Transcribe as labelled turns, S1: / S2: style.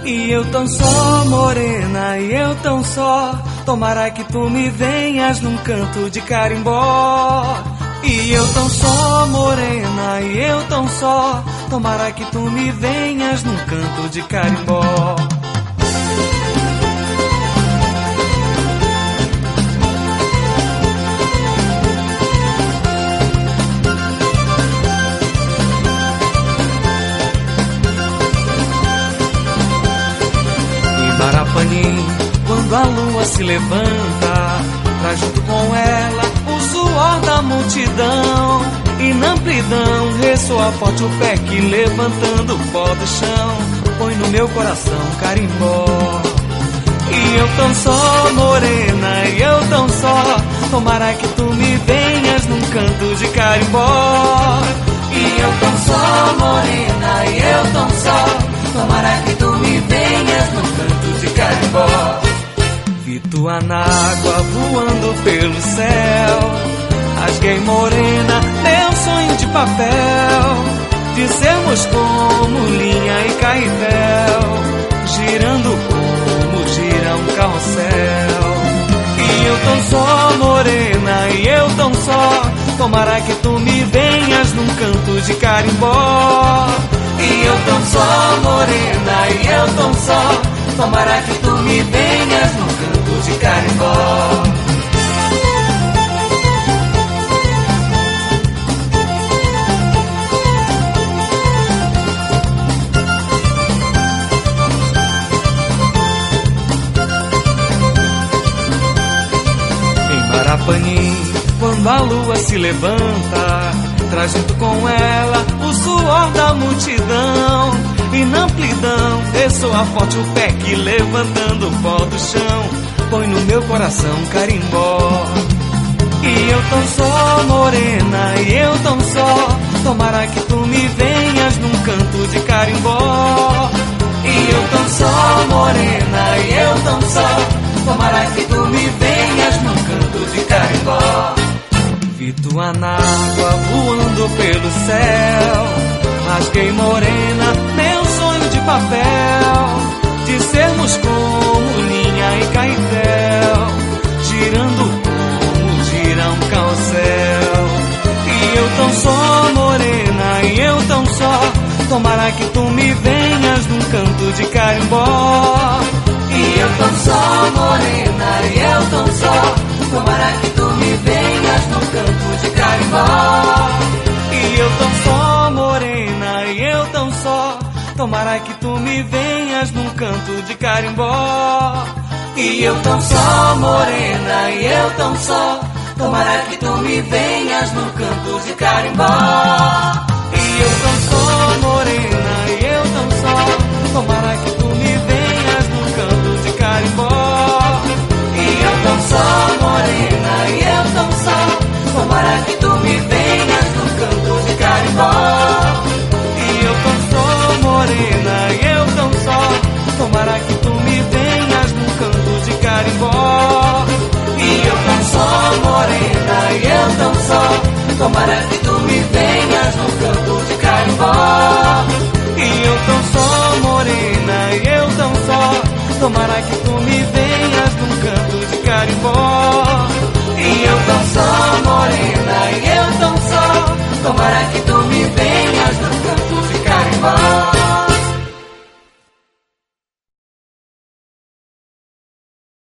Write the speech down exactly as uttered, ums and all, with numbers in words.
S1: E eu tão só, morena, e eu tão só. Tomara que tu me venhas num canto de carimbó. E eu tão só, morena, e eu tão só. Tomara que tu me venhas num canto de carimbó. Marapanim, quando a lua se levanta, traz junto com ela o suor da multidão. E na amplidão ressoa forte o pé que, levantando o pó do chão, põe no meu coração carimbó. E eu tão só, morena, e eu tão só. Tomara que tu me venhas num canto de carimbó. E eu tão só, morena, e eu tão só. Tomara que tu me venhas num canto de carimbó. Vi tua nágua voando pelo céu, rasguei morena meu sonho de papel, de sermos como linha e caetel, girando como gira um carrossel. E eu tão só, morena, e eu tão só. Tomara que tu me venhas num canto de carimbó. E eu tão só, morena, e eu tão só. Tomara que tu me venhas num canto de carimbó. Em Marapanim, quando a lua se levanta, traz junto com ela o suor da multidão. E na amplidão ressoa forte o pé que, levantando o pó do chão, põe no meu coração carimbó. E eu tão só, morena, e eu tão só. Tomara que tu me venhas num canto de carimbó. E eu tão só, morena, e eu tão só. Tomara que tu me venhas num canto de carimbó. Vi tua nágua voando pelo céu, rasguei morena meu sonho de papel, de sermos como linha e caetel, girando como gira um carrossel. E eu tão só, morena, e eu tão só. Tomara que tu me venhas num canto de carimbó. E eu tão só, morena, e eu tão só. Tomara que tu me venhas num canto de carimbó. E eu tão só, morena, e eu tão só. Tomara que tu me venhas num canto de carimbó. E eu tão só, morena, e eu tão só. Tomara que tu me venhas num canto de carimbó. E eu tão só, morena, e eu tão só. Tomara que tu me venhas num canto de carimbó. E eu tão só, morena, e eu tão só. Tomara que tu me venhas num canto de carimbó. E eu tão só, morena, e eu tão só. Tomara que tu me venhas num canto de carimbó. E eu tão só, morena, e eu tão só. Tomara que tu me venhas num canto de carimbó. E eu tão só, morena, e eu tão só. Tomara que tu me venhas num canto de carimbó. E eu tão só,